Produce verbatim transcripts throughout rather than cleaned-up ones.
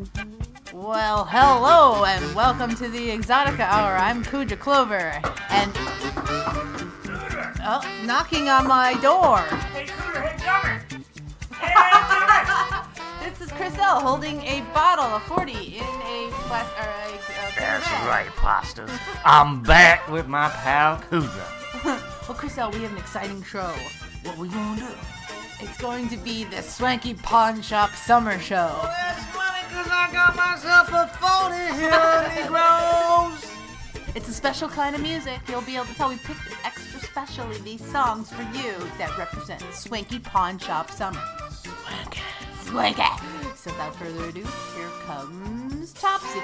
Well, hello and welcome to the Exotica Hour. I'm Kuja Clover, and oh, knocking on my door. Hey, Cooter, hey, drummer! Hey, This is Chris L. holding a bottle of forty in a flat, or a, a That's bag. right, Pastas. I'm back with my pal Cooter. Well, Chris L., we have an exciting show. What we gonna do? It's going to be the Swanky Pawn Shop Summer Show. That's funny, cause I got myself a forty here, Negroes. It's a special kind of music. You'll be able to tell we picked extra specially these songs for you that represent Swanky Pawn Shop Summer. Swanky. Swanky. So without further ado, here comes Topsy.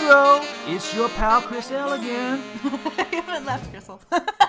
Negro. It's your pal Chris L again. You haven't left, Crystal.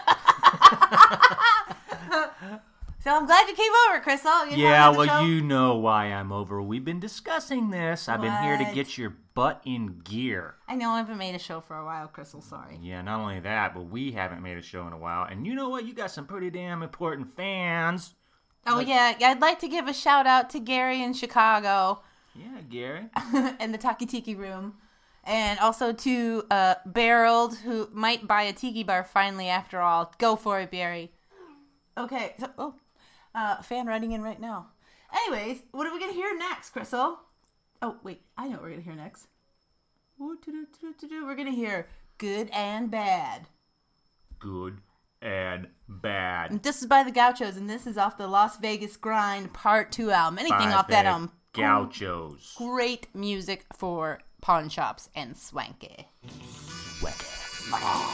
So I'm glad you came over, Crystal. You Yeah, know the well, show? you know why I'm over. We've been discussing this. I've been here to What? get your butt in gear. I know I haven't made a show for a while, Crystal. Sorry. Yeah, not only that, but we haven't made a show in a while. And you know what? You got some pretty damn important fans. Oh, Like- yeah. I'd like to give a shout out to Gary in Chicago Yeah, Gary. and the Taki Tiki Room. And also to uh, Barreled, who might buy a tiki bar finally after all. Go for it, Barry. Okay. So, oh, uh, fan writing in right now. Anyways, what are we going to hear next, Crystal? Oh, wait. I know what we're going to hear next. We're going to hear Good and Bad. Good and bad. This is by the Gauchos, and this is off the Las Vegas Grind Part two album. Anything By off that the album. Gauchos. Great music for pawn shops and swanky. Swanky.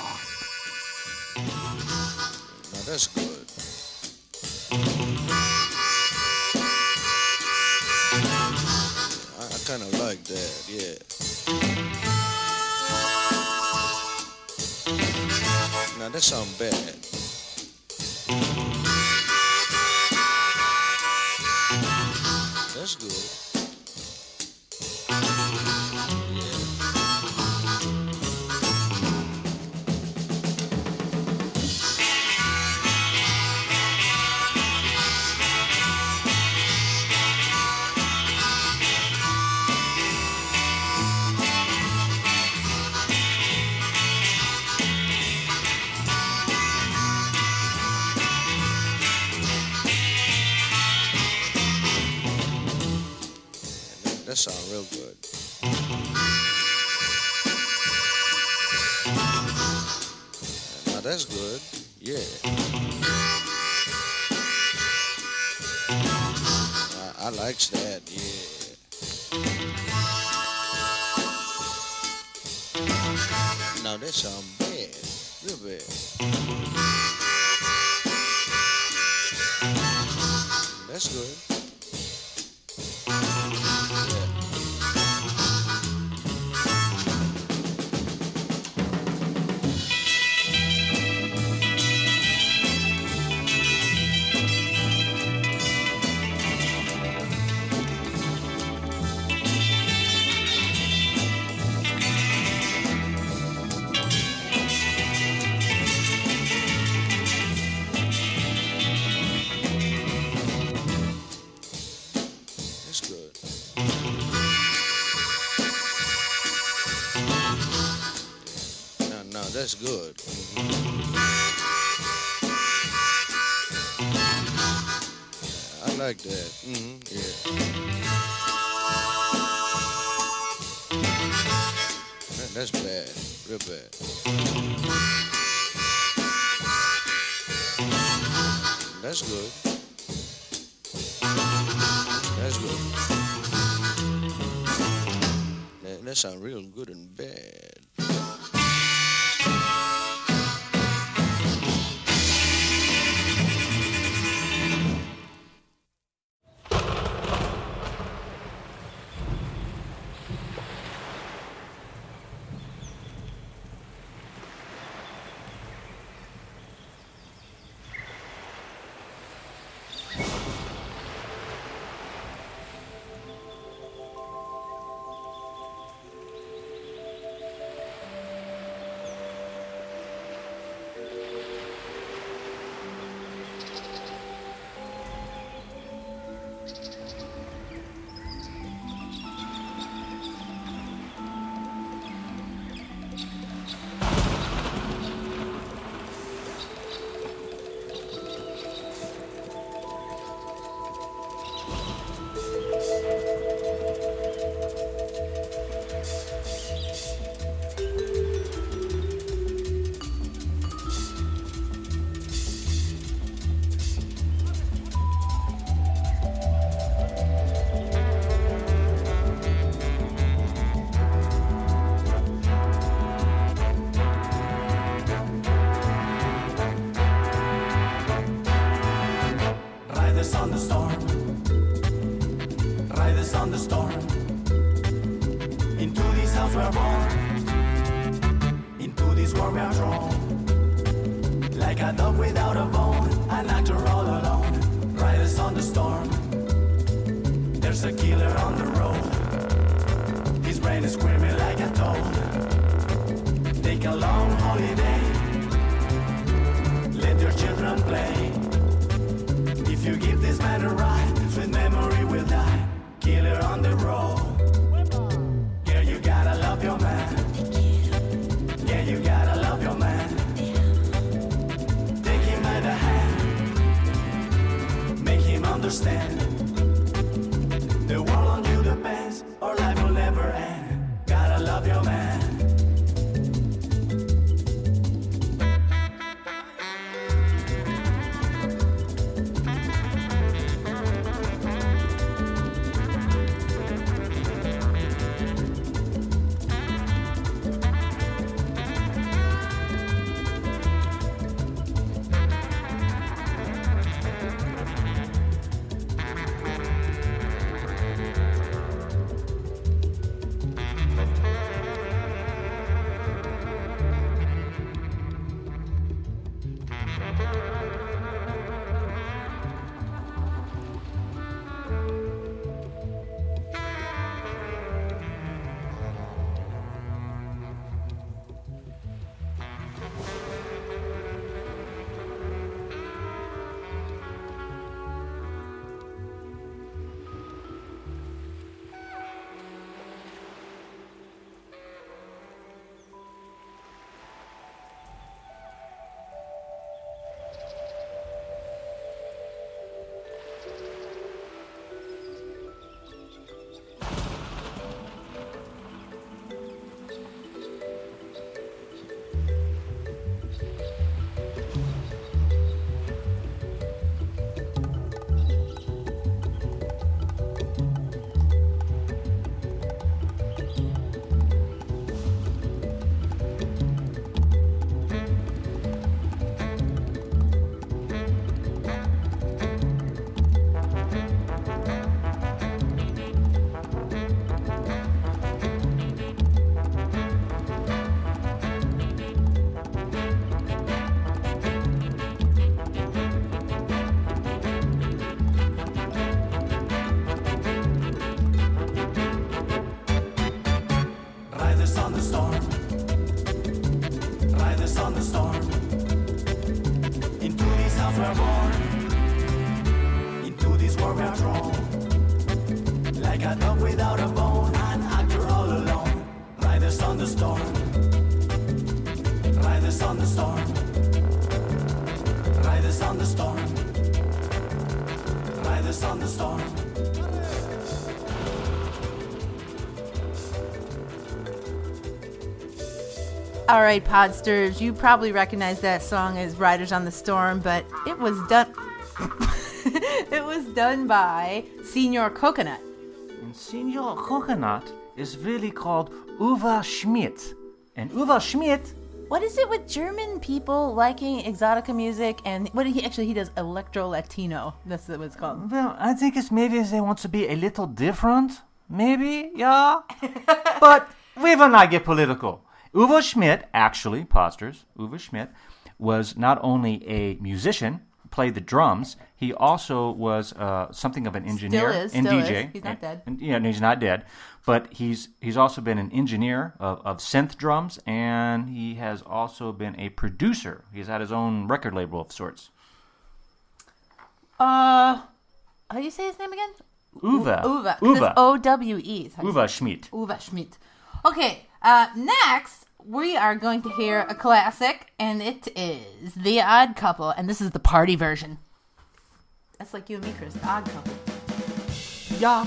Now that's good. I, I kind of like that, yeah. Now that sounds bad. That's good. That sounds real good. Now that's good. Yeah. I, I likes that. Yeah. Now that sounds bad. Real bad. That's good. That's good. Mm-hmm. I like that. Mm-hmm. Yeah. That, that's bad. Real bad. That's good. That's good. That, that sounds real good and bad. On the storm, ride us on the storm. Into this house we're born. a dog without a bone, an actor all alone, riders on the storm. There's a killer on the road, his brain is screaming like a toad. Take a long holiday, let your children play. If you give this man a ride, sweet memory will die. Killer on the road, yeah, you gotta love your man. Yeah, you gotta love your man. Take him by the hand, make him understand. The world on you depends, or life will never end. Gotta love your man. All right, Podsters, you probably recognize that song as Riders on the Storm, but it was done it was done by Senor Coconut. And Senor Coconut is really called Uwe Schmidt. And Uwe Schmidt... What is it with German people liking exotica music? And what did he actually, he does electro Latino. That's what it's called. Well, I think it's maybe they want to be a little different. Maybe, yeah. But we will not get political. Uwe Schmidt, actually, Posters, Uwe Schmidt, was not only a musician, played the drums, he also was uh, something of an engineer still is, and still D J. Is. He's not and, dead. And, yeah, no, he's not dead. But he's he's also been an engineer of, of synth drums, and he has also been a producer. He's had his own record label of sorts. Uh, how do you say his name again? Uwe. Uwe. Uwe. O W E. Uwe Schmidt. Uwe Schmidt. Okay, uh, next we are going to hear a classic, and it is The Odd Couple, and this is the party version. That's like you and me, Chris, The Odd Couple. Yeah.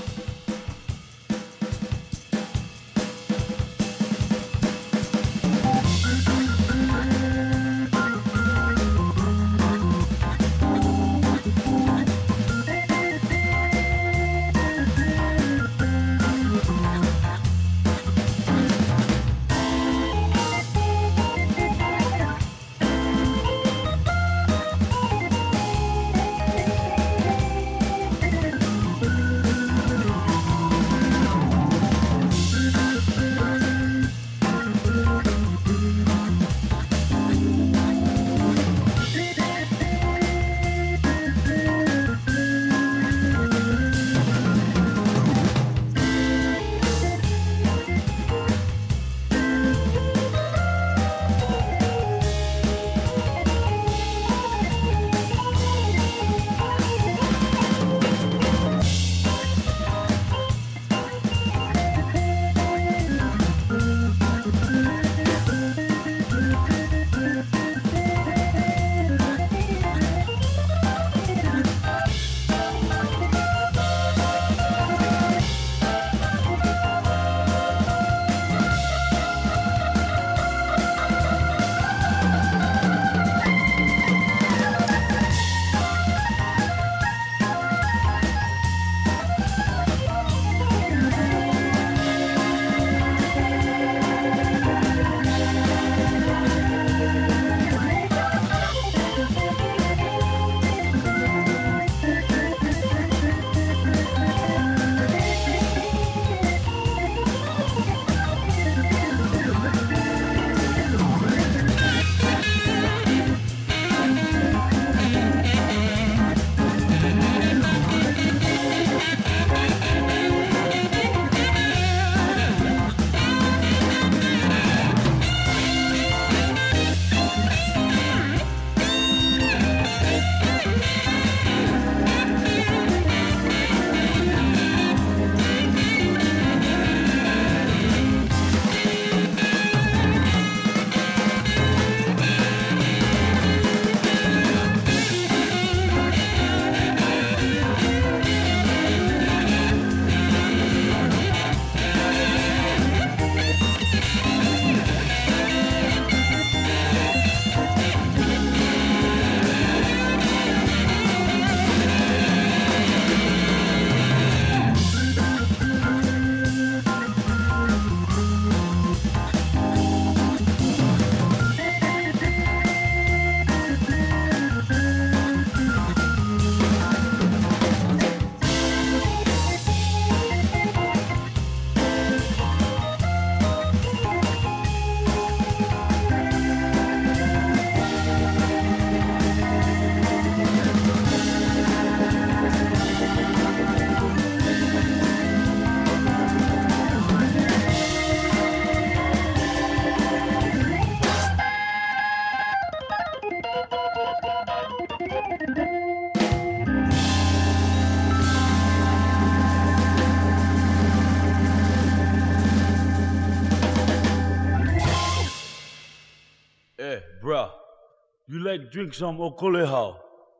bruh, you like drink some okolehao?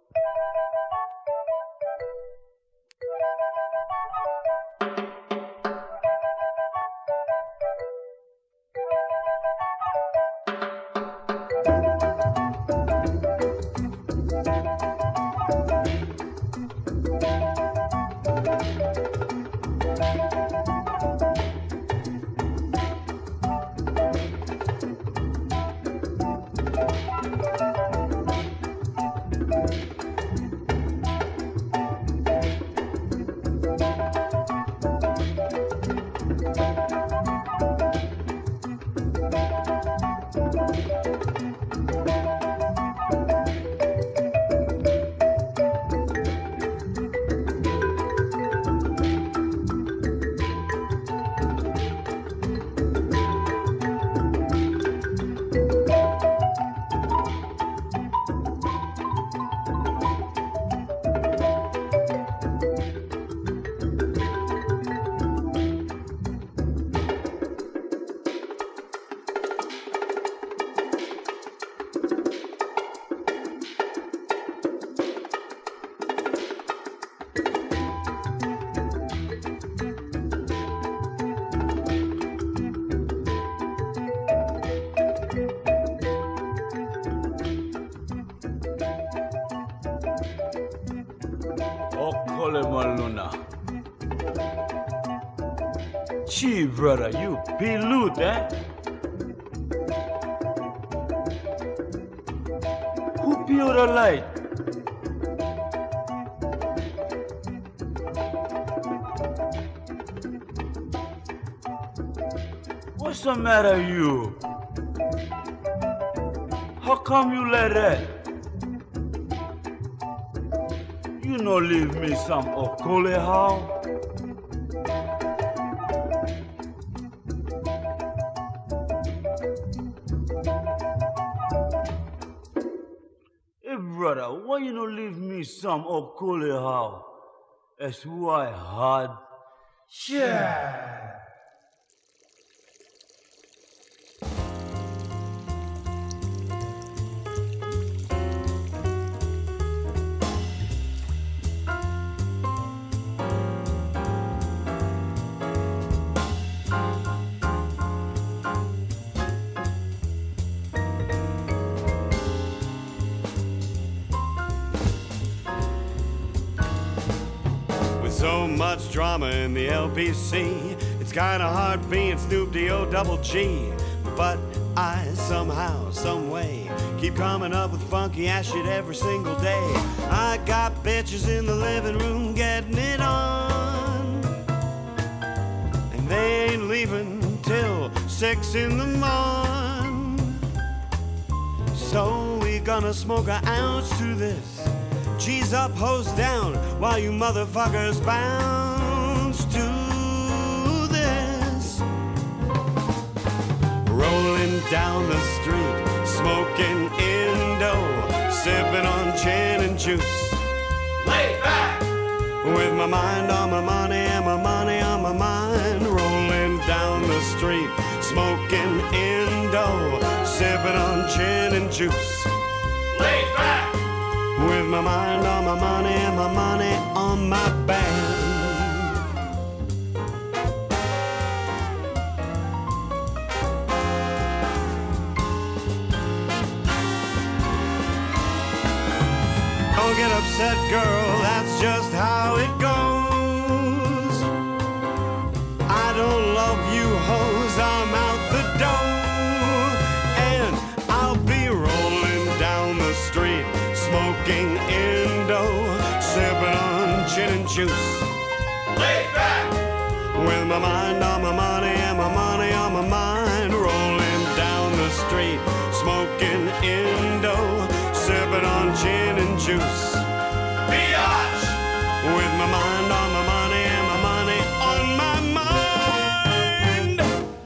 Okole Maluna. Gee, brother, you pilut, eh? Who peeled the light? What's the matter, you? How come you let that? You no leave me some okole how? Hey brother, why you no leave me some okole how? That's why hard. Yeah. So much drama in the L B C, it's kinda hard being Snoop D O double G. But I somehow, some way, keep coming up with funky ass shit every single day. I got bitches in the living room getting it on, and they ain't leaving till six in the morn. So we gonna smoke an ounce to this. G's up, hoes down, while you motherfuckers bounce to this. Rolling down the street, smoking Indo, sipping on gin and juice. Laid back! With my mind on my money and my money on my mind. Rolling down the street, smoking Indo, sipping on gin and juice. Laid back! With my mind on my money and my money on my band. Don't get upset, girl, that's just how it goes. I don't love you hoes, I'm out the door. And I'll be rolling down the street, smoking Indo, sipping on gin and juice. Laid back! With my mind on my money and my money on my mind. Rolling down the street, smoking Indo, sipping on gin and juice. Biatch! With my mind on my money and my money on my mind.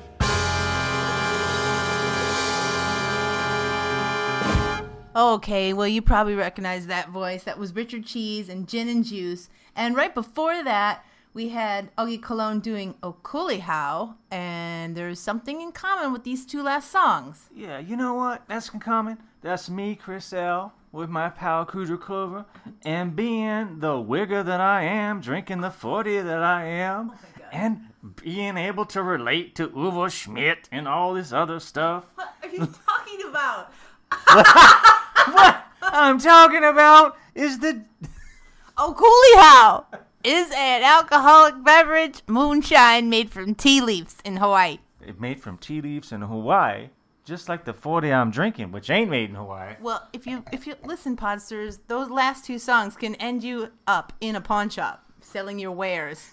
Okay, well, you probably recognize that voice. That was Richard Cheese and Gin and Juice. And right before that, we had Augie Cologne doing O Cooley How, and there's something in common with these two last songs. Yeah, you know what? That's in common. That's me, Chris L., with my pal Cooter Clover, and being the wigger that I am, drinking the forty that I am, Oh and being able to relate to Uwe Schmidt and all this other stuff. What are you talking about? What I'm talking about is the... O Cooley How is an alcoholic beverage moonshine made from tea leaves in Hawaii. It made from tea leaves in Hawaii, just like the forty I'm drinking, which ain't made in Hawaii. Well, if you if you listen, Podsters, those last two songs can end you up in a pawn shop selling your wares.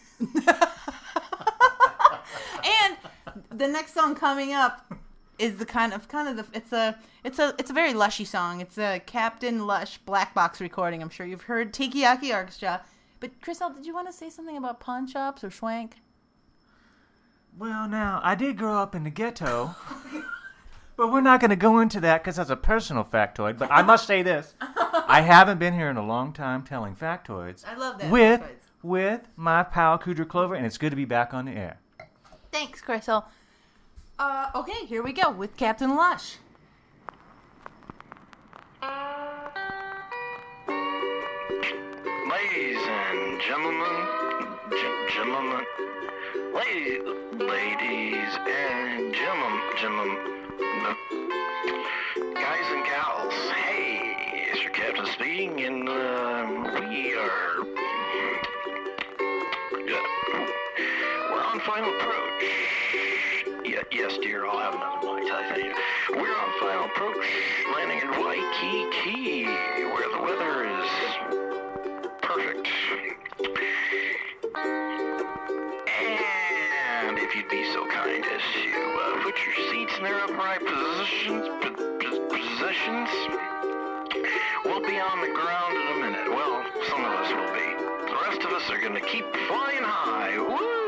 And the next song coming up is the kind of kind of the it's a it's a it's a very lushy song. It's a Captain Lush black box recording. I'm sure you've heard Tikiyaki Orchestra. But Crystal, did you want to say something about pawn shops or schwank? Well, now, I did grow up in the ghetto, but we're not going to go into that because that's a personal factoid. But I must say this. I haven't been here in a long time telling factoids. I love that. With, factoids. with my pal Cooter Clover, and it's good to be back on the air. Thanks, Crystal. Uh, okay, here we go with Captain Lush. Ladies and gentlemen, g- gentlemen, ladies, ladies and gentlemen, gentlemen, guys and gals, hey, it's your captain speaking, and uh, we are, yeah, we're on final approach. Yeah, yes, dear, I'll have another Mai Tai, thank you. We're on final approach, landing in Waikiki, where the weather is perfect. And if you'd be so kind as to uh, put your seats in their upright positions, p- p- positions, we'll be on the ground in a minute. Well, some of us will be. The rest of us are going to keep flying high. Woo!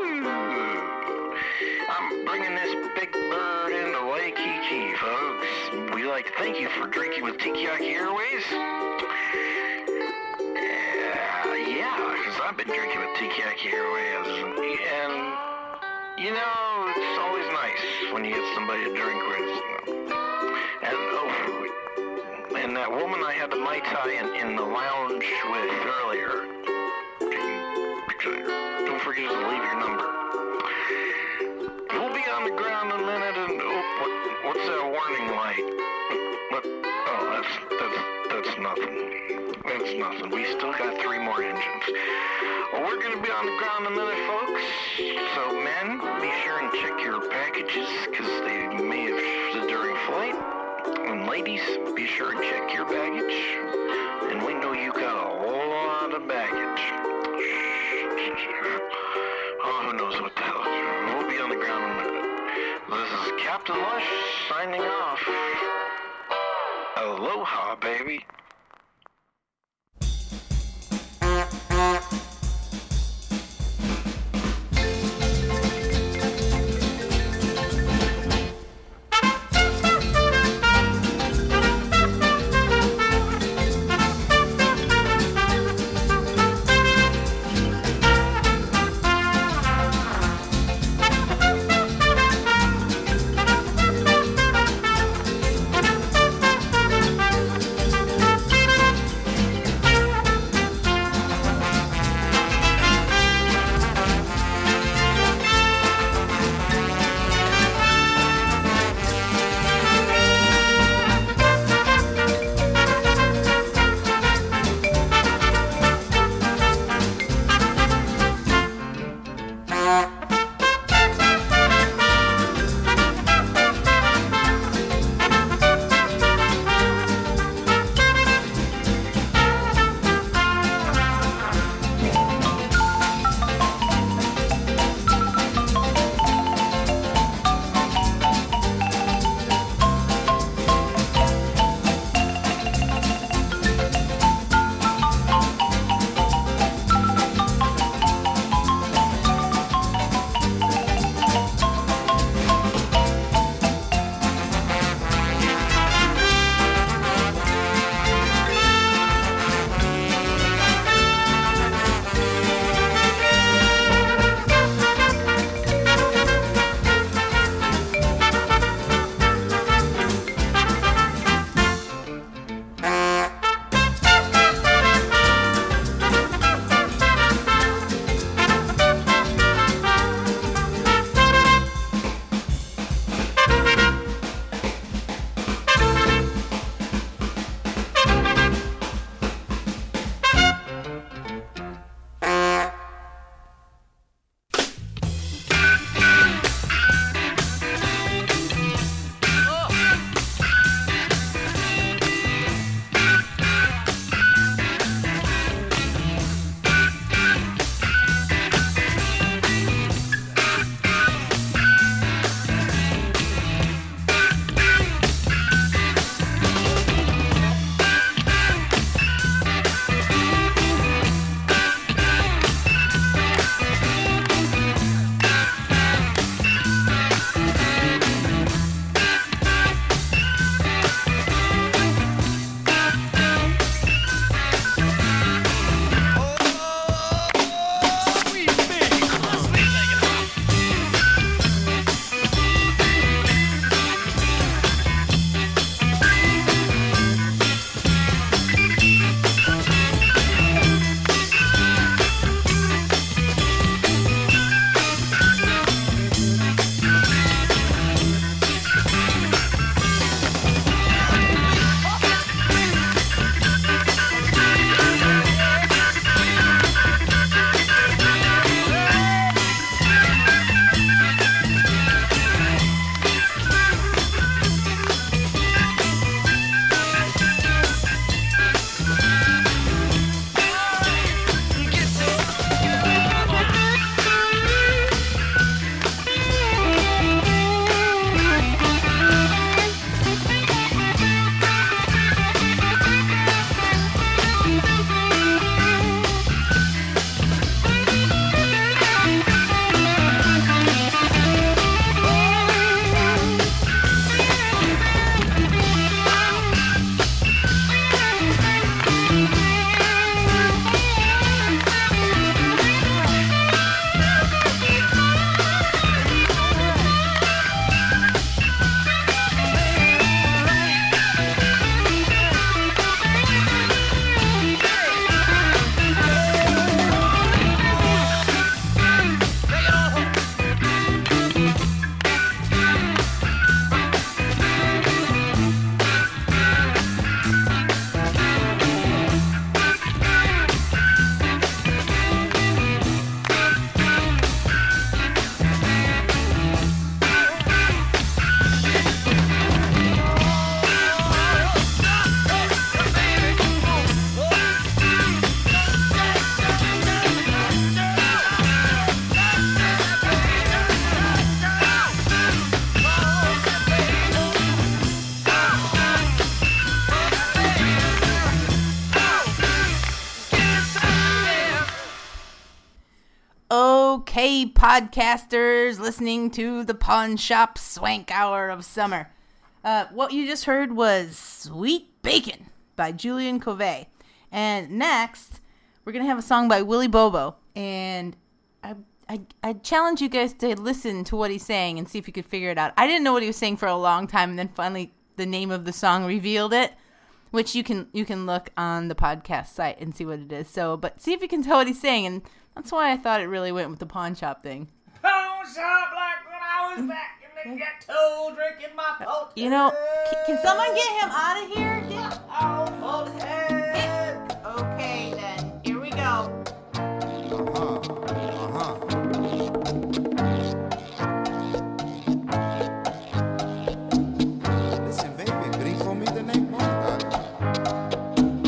I'm bringing this big bird into Waikiki, folks. We'd like to thank you for drinking with Tikiyaki Airways. I've been drinking with Tikiyaki Airways, and, you know, it's always nice when you get somebody to drink with. And, oh, and that woman I had the Mai Tai in, in the lounge with earlier, don't forget to leave your number. We'll be on the ground in a minute, and, oh, what, what's that warning light? What? Oh, that's, that's, that's nothing. That's nothing. We still got three more engines. Well, we're going to be on the ground in a minute, folks. So, men, be sure and check your packages, because they may have shifted during flight. And ladies, be sure and check your baggage. And we know you got a lot of baggage. Oh, who knows what the hell. We'll be on the ground in a minute. This is Captain Lush signing off. Aloha, baby. Okay, podcasters listening to the Pawn Shop Swank Hour of Summer. Uh, what you just heard was Sweet Bacon by Julian Covey. And next, we're going to have a song by Willie Bobo. And I, I, I challenge you guys to listen to what he's saying and see if you could figure it out. I didn't know what he was saying for a long time, and then finally the name of the song revealed it, which you can you can look on the podcast site and see what it is. So, but see if you can tell what he's saying, and that's why I thought it really went with the pawn shop thing. Pawn shop like when I was back in the ghetto drinking my potato. You know, can, can someone get him out of here? Get, Oh, potato. get- okay, then. Here we go. Listen, baby, bring for me the next one.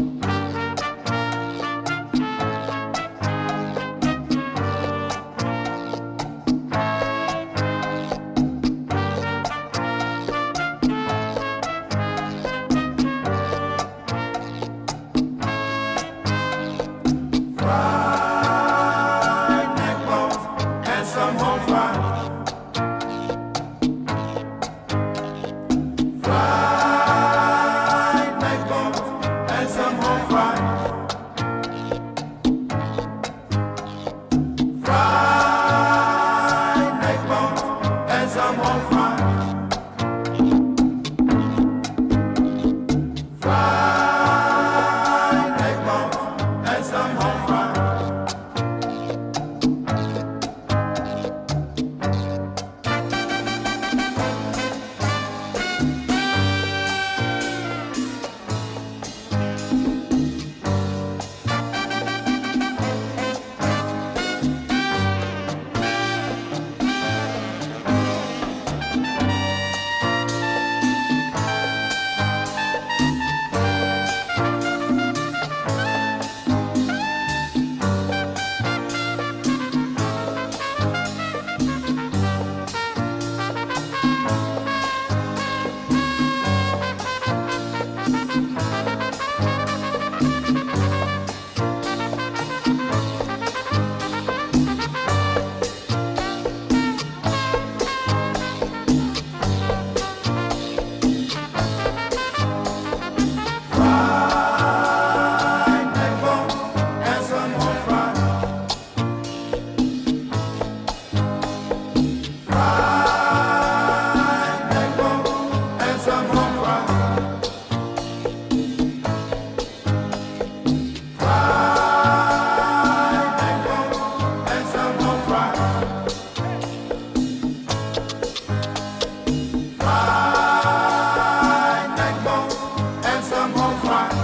Fried neck bones and some home fries. Fried neck bones and some home fries. Fried neck bones and some home fries. Fried neck bones and some home fries. Fried neck bones and some home fries. Fried neck bones and some home fries. Fried neck bones and some home fries. Fried neck bones and some home fries.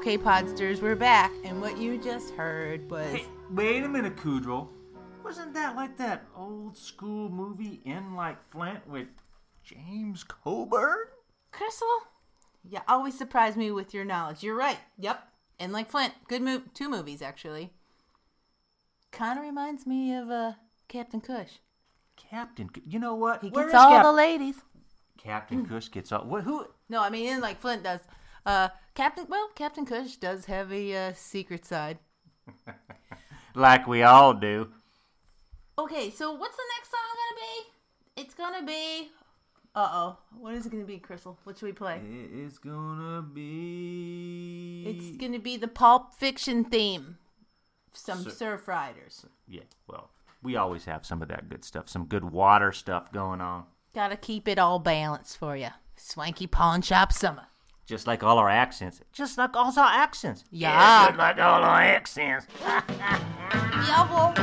Okay, Podsters, we're back, and what you just heard was... Hey, wait a minute, Kudrow. Wasn't that like that old school movie In Like Flint with James Coburn? Crystal? You always surprise me with your knowledge. You're right. Yep. In Like Flint. Good move. Two movies, actually. Kind of reminds me of uh, Captain Cush. Captain, Cu- you know what? He Where gets is all Cap- the ladies. Captain Cush gets all. What? Who? No, I mean, In Like Flint does. Uh, Captain, well, Captain Cush does have a uh, secret side. Like we all do. Okay, so what's the next song gonna be? It's gonna be... Uh-oh. What is it gonna be, Crystal? What should we play? It's gonna be. It's gonna be the Pulp Fiction theme. Some Sur- Surf Riders. Yeah, well, we always have some of that good stuff. Some good water stuff going on. Gotta keep it all balanced for you. Swanky Pawn Shop Summer. Just like all our accents. Just like all our accents. Yeah. Just like all our accents. Yeah,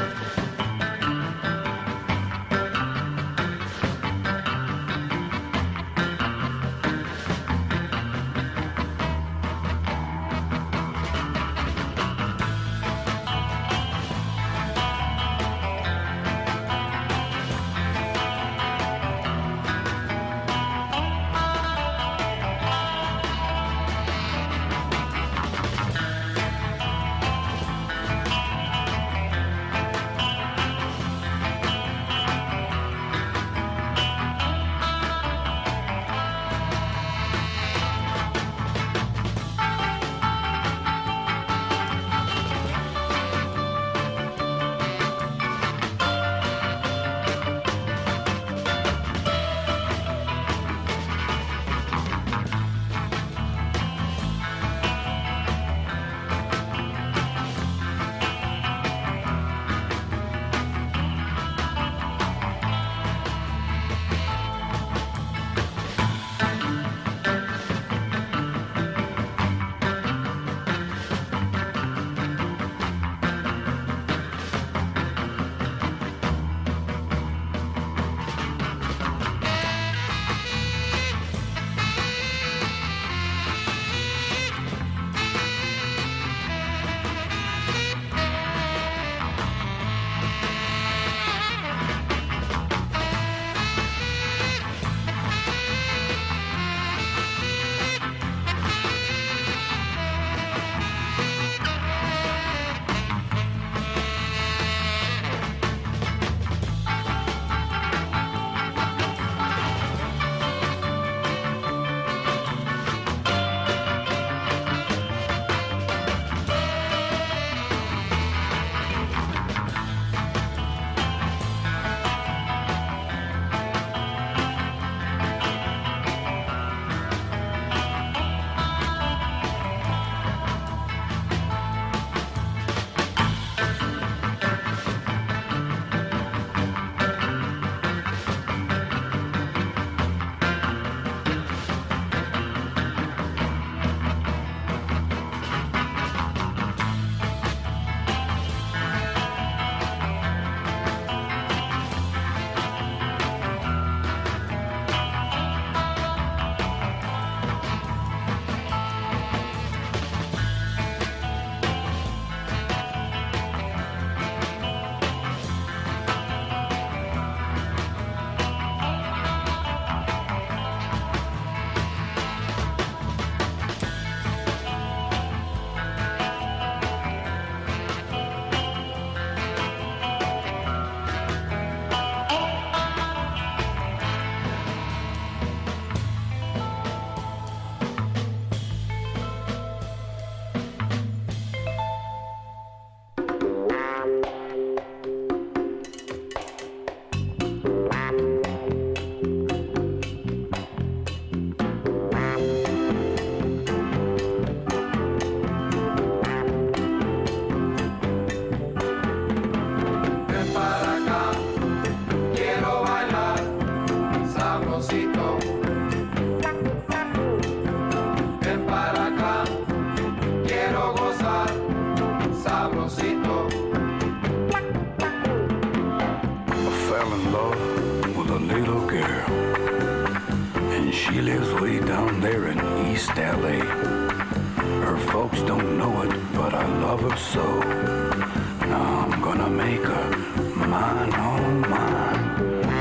She lives way down there in East L A. Her folks don't know it, but I love her so. Now I'm gonna make her mine, oh mine.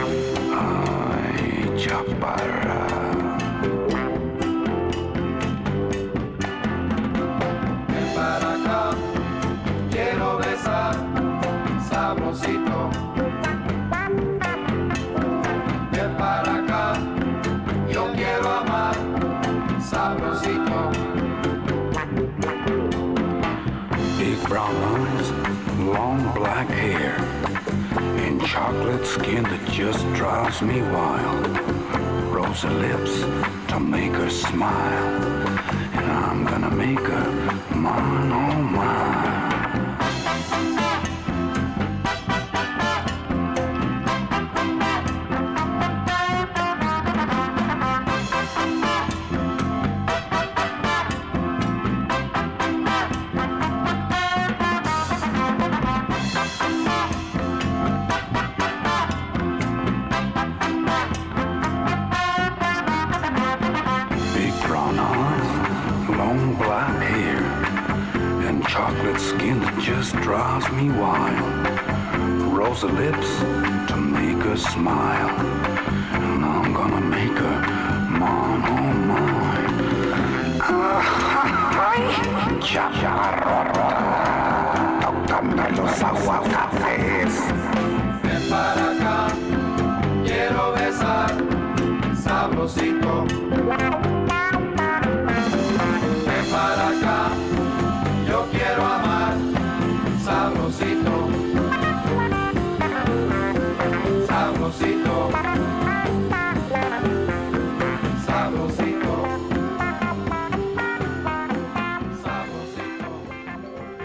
Ay, chaparra. Ven para acá, quiero besar, sabrosito. Ven para acá, yo quiero amar, sabrosito. Big brown eyes, long black hair, and chocolate skin that just drives me wild. Rosy lips to make her smile, and I'm gonna make her mine, oh mine. Chocolate skin that just drives me wild. Rosy lips to make her smile. And I'm gonna make her mine, oh mine. Tocando los aguacates. Ven para acá, quiero besar, sabrosito. Ven para acá, yo quiero amar, sabrosito, sabrosito, sabrosito, sabrosito.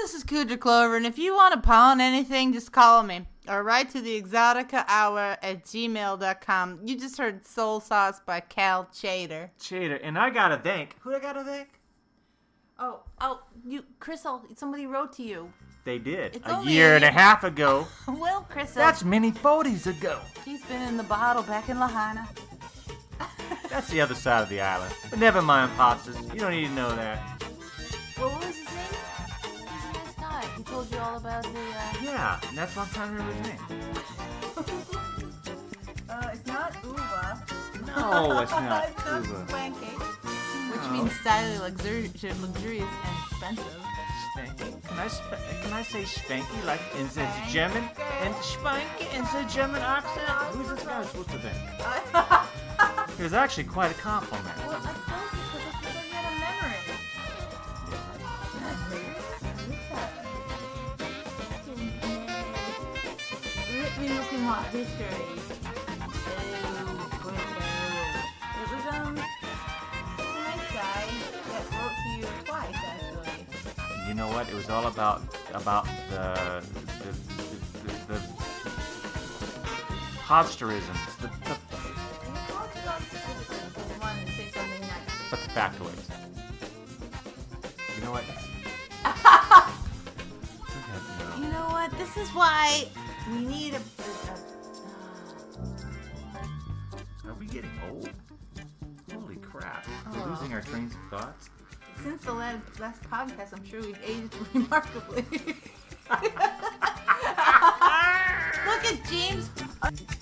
this is Kudra Clover, and if you want to pawn anything, just call me. Or write to the exotica hour at gmail dot com. You just heard Soul Sauce by Cal Chater. Chater, and I gotta thank. Who I gotta thank? Oh, oh, you, Crystal, somebody wrote to you. They did. It's a only year a and a year. half ago. Well, Crystal. That's many forties ago. He's been in the bottle back in Lahaina. That's the other side of the island. But never mind, Pastas. You don't need to know that. Well, what was his name? He's a nice guy. He told you all about the, uh... Yeah, and that's what I'm trying to remember his name. uh, it's not Uva. No, it's not It's not Uva. Swanky. Which No. means stylish, luxuri- luxurious, and expensive. Spanky. Can I sp- can I say spanky like in the German and spanky in the German accent? Who's this guy supposed to be? It was actually quite a compliment. Well, I told you because I had a memory. Let me look in my history. It was, um, a nice guy that wrote to you twice, actually. You know what? It was all about about the the the, the, the podsterisms, the, the, You talked about specifically because you wanted to say something nice. but the factoids. You know what? You know what? This is why we need a... a, Are we getting old? Holy crap. We're Oh. losing our trains of thoughts. a since the last, last podcast, I'm sure we've aged remarkably. Look at James.